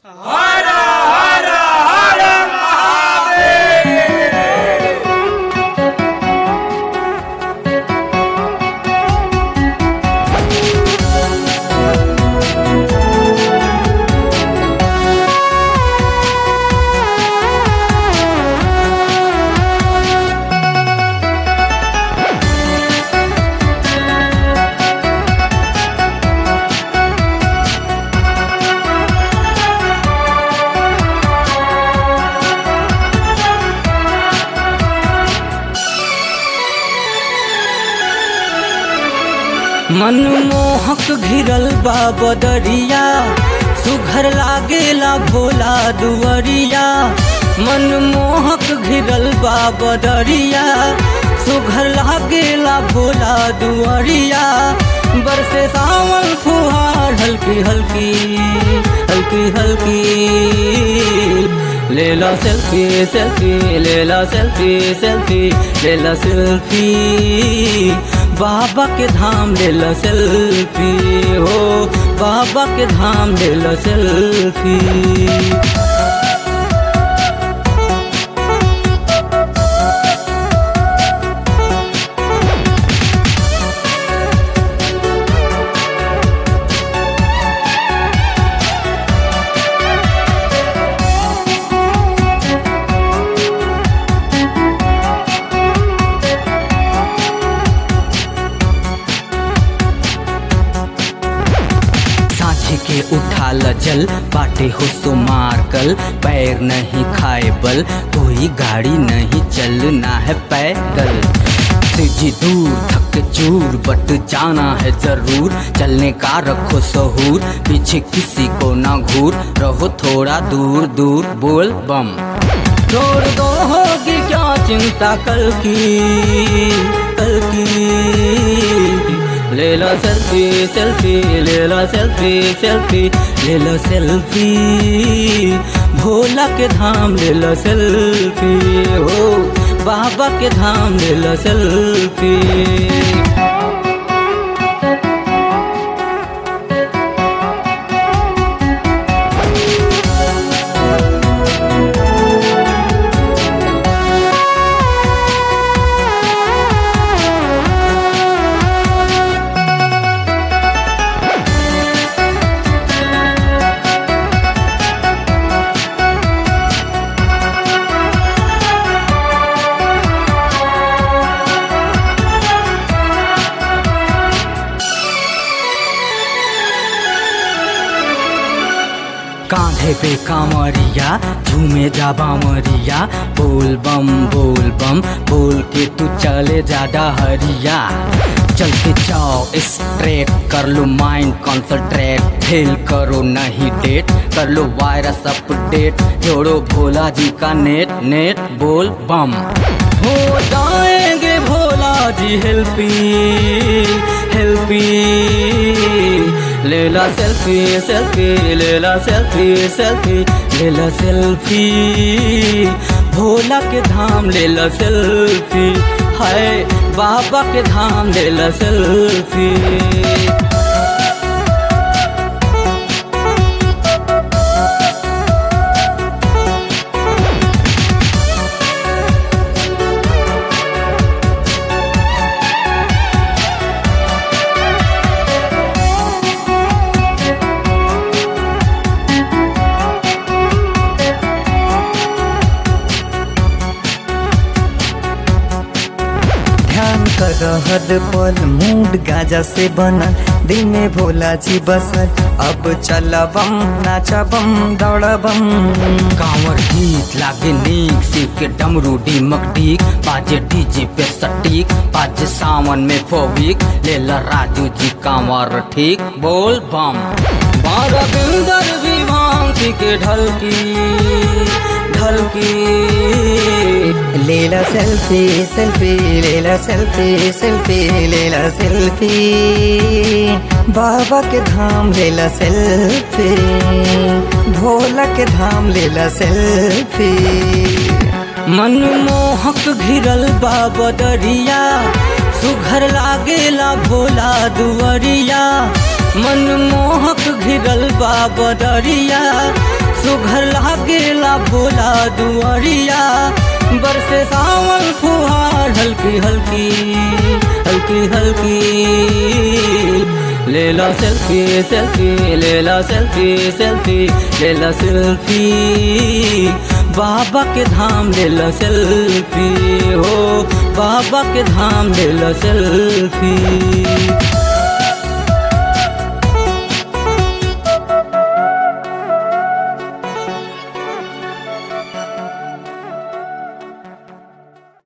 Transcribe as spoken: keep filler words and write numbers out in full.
हर हर हर महादेव। मनमोहक घिरल बा बदरिया, सुघर लागेला भोला दुवरिया। मनमोहक घिरल बा बदरिया, सुघर लागेला भोला दुवरिया। बरसे सावन फुहार हल्की हल्की हल्की हल्की। लेला सेल्फी सेल्फी लेला सेल्फी सेल्फी लेला सेल्फी। बाबा के धाम लेला सेल्फी हो, बाबा के धाम लेला सेल्फी। के उठा लजल बाटे हो सो मार कल। पैर नहीं खाए बल, कोई गाड़ी नहीं चलना है पैदल। जी दूर थक चूर बट जाना है जरूर, चलने का रखो सहूर। पीछे किसी को ना घूर, रहो थोड़ा दूर दूर बोल बम। छोड़ दो होगी क्या चिंता कल की कल की। लेला सेल्फी सेल्फी लेला सेल्फी सेल्फी लेला सेल्फी। भोला के धाम लेला सेल्फी हो, बाबा के धाम लेला सेल्फी। कांधे पे कांवरिया झूमे जा बामरिया। बोल बम बोल बम बोल के तू चले जा डहरिया। चलते जाओ स्ट्रेट कर लो माइंड कॉन्संट्रेट। फेल करो नहीं डेट, कर लो वायरस अपडेट। जोड़ो भोला जी का नेट नेट बोल बम। हो जाएंगे भोला जी हेल्पी हेल्पी। लेला सेल्फी सेल्फी लेला सेल्फी सेल्फी लेला सेल्फी। भोला के धाम लेला सेल्फी है, बाबा के धाम लेला सेल्फी। रहद पल मूड गाजा से बना, दिल में भोला जी बसल। अब चल बम नाचा बम दौड़ बम। कांवर गीत लागे नीक, शिव के डमरू डीमक डीक। बाजे डीजे पे सटीक, बाजे सावन में फोबिक। लेला राजू जी कांवर ठीक बोल बम। बारह बिंदर भी भांति के ढलकी ढलकी। लेला सेल्फी सेल्फी लेला सेल्फी सेल्फी लेला सेल्फी। बाबा के धाम लेला सेल्फी, भोला के धाम लेला सेल्फी। मनमोहक घिरल बा बदरिया, सुघर लागेला भोला दुवरिया। मनमोहक घिरल बा बदरिया, बोला दुआरिया, बरसे सावन फुहार हल्की हल्की हल्की हल्की। ले ला सेल्फी सेल्फी ले ला सेल्फी सेल्फी ले ला सेल्फी, बाबा के धाम ले ला सेल्फी हो, बाबा के धाम ले ला सेल्फी।